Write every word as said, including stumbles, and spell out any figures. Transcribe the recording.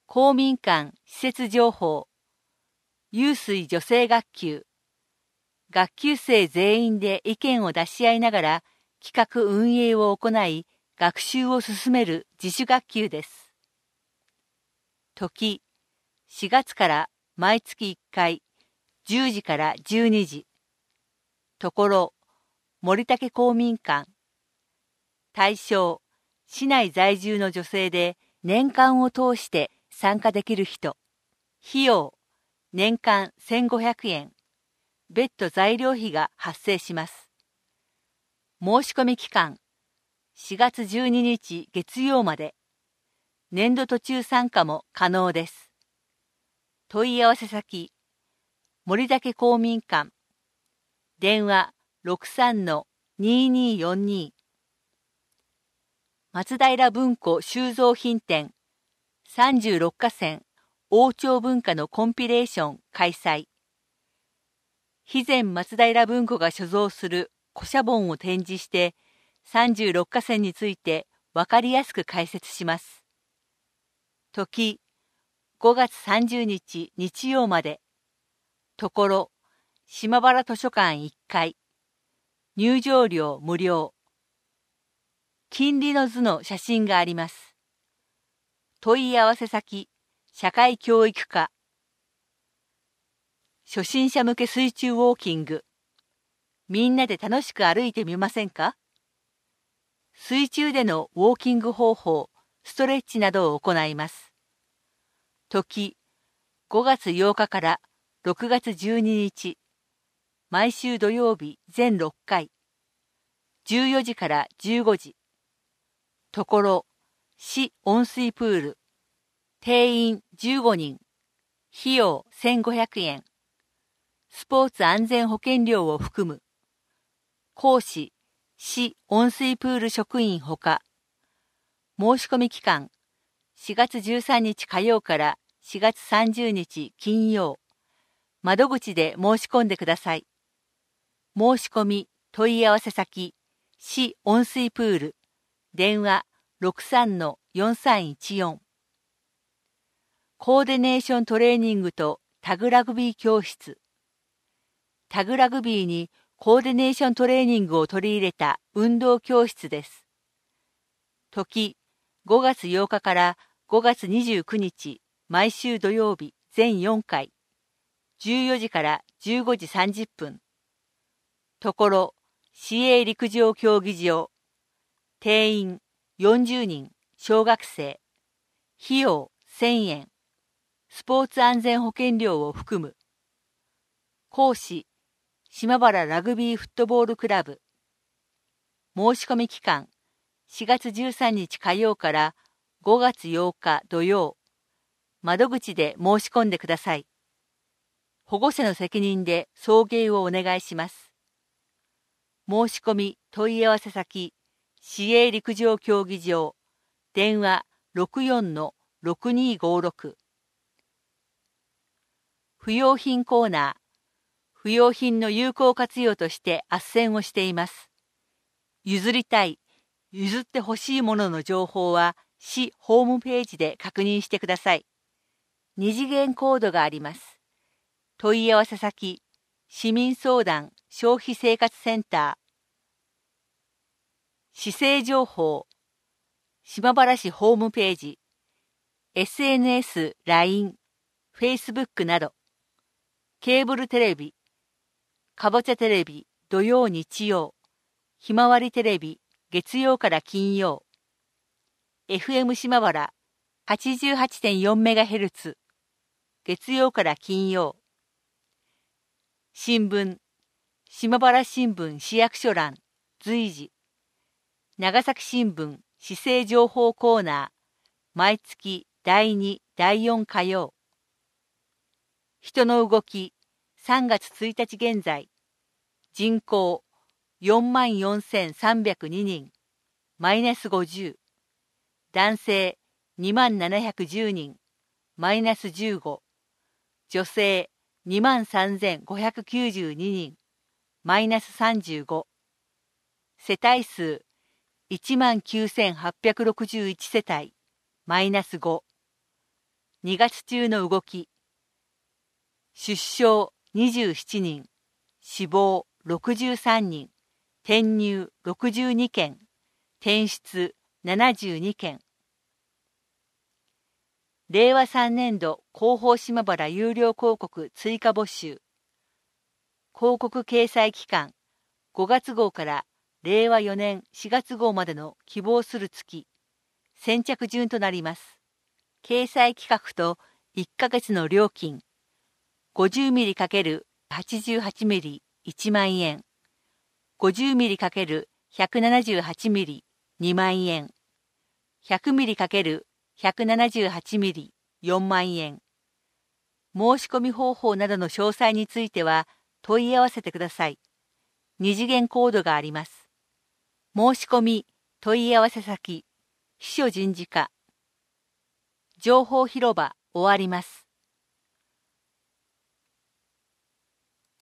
公民館施設情報、湧水女性学級、学級生全員で意見を出し合いながら企画運営を行い、学習を進める自主学級です。時、しがつから毎月いっかい、じゅうじからじゅうにじ。ところ、森竹公民館。対象、市内在住の女性で年間を通して参加できる人。費用、年間せんごひゃくえん。別途材料費が発生します。申し込み期間、しがつじゅうににち月曜まで。年度途中参加も可能です。問い合わせ先、森竹公民館。電話 ろくさんのにーにーよんに。松平文庫収蔵品展さんじゅうろっかせん王朝文化のコンピレーション開催。肥前松平文庫が所蔵する古写本を展示してさんじゅうろっかせんについてわかりやすく解説します。時、ごがつさんじゅうにち日曜まで。ところ、島原図書館いっかい。入場料無料。金利の図の写真があります。問い合わせ先、社会教育課。初心者向け水中ウォーキング。みんなで楽しく歩いてみませんか？水中でのウォーキング方法、ストレッチなどを行います。時、ごがつようかからろくがつじゅうににち。毎週土曜日全ろっかい。じゅうよじからじゅうごじ。ところ、市温水プール。定員じゅうごにん。費用せんごひゃくえん。スポーツ安全保険料を含む。講師、市温水プール職員ほか。申し込み期間、しがつじゅうさんにち火曜からしがつさんじゅうにち金曜。窓口で申し込んでください。申し込み、問い合わせ先、市温水プール。電話 ろくさんのよんさんいちよん。コーディネーショントレーニングとタグラグビー教室。タグラグビーにコーディネーショントレーニングを取り入れた運動教室です。時、ごがつようかからごがつにじゅうくにち、毎週土曜日全よんかい。じゅうよじからじゅうごじさんじゅっぷん。ところ、市営陸上競技場。定員よんじゅうにん、小学生。費用せんえん。スポーツ安全保険料を含む。講師、島原ラグビーフットボールクラブ。申し込み期間、しがつじゅうさんにち火曜からごがつようか土曜。窓口で申し込んでください。保護者の責任で送迎をお願いします。申し込み問い合わせ先、市営陸上競技場。電話 ろくよんのろくにーごろく。不用品コーナー。不用品の有効活用として斡旋をしています。譲りたい、譲ってほしいものの情報は市ホームページで確認してください。二次元コードがあります。問い合わせ先、市民相談消費生活センター。市政情報、島原市ホームページ、エスエヌエス、ライン、Facebook など、ケーブルテレビ、かぼちゃテレビ、土曜日曜、ひまわりテレビ、月曜から金曜、エフエム 島原 はちじゅうはちてんよんメガヘルツ、月曜から金曜、新聞、島原新聞市役所欄、随時、長崎新聞市政情報コーナー、毎月だいに、だいよん火曜。人の動き、さんがつついたち現在、人口よんまんよんせんさんびゃくににん、マイナスごじゅう。男性にまんななひゃくじゅうにん、マイナスじゅうご。女性にまんさんぜんごひゃくきゅうじゅうににん、マイナスさんじゅうご。世帯数いちまんきゅうせんはっぴゃくろくじゅういちせたい、マイナスご。 にがつ中の動き。出生にじゅうななにん、死亡ろくじゅうさんにん、転入ろくじゅうにけん、転出ななじゅうにけん。れいわさんねんど広報島原有料広告追加募集。広告掲載期間ごがつ号かられいわよねんしがつ号までの希望する月、先着順となります。掲載企画といっかげつの料金、ごじゅうミリ×はちじゅうはちミリいちまんえん、ごじゅうミリ×ひゃくななじゅうはちミリにまんえん、ひゃくミリ×ひゃくななじゅうはちミリよんまんえん。申し込み方法などの詳細については問い合わせてください。二次元コードがあります。申し込み、問い合わせ先、秘書人事課。情報広場終わります。